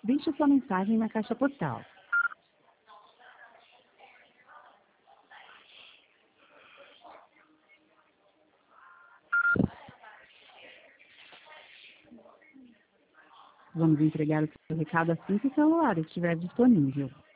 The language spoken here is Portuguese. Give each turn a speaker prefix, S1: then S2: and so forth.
S1: Deixe sua mensagem na caixa postal. Vamos entregar o seu recado assim que o celular estiver disponível.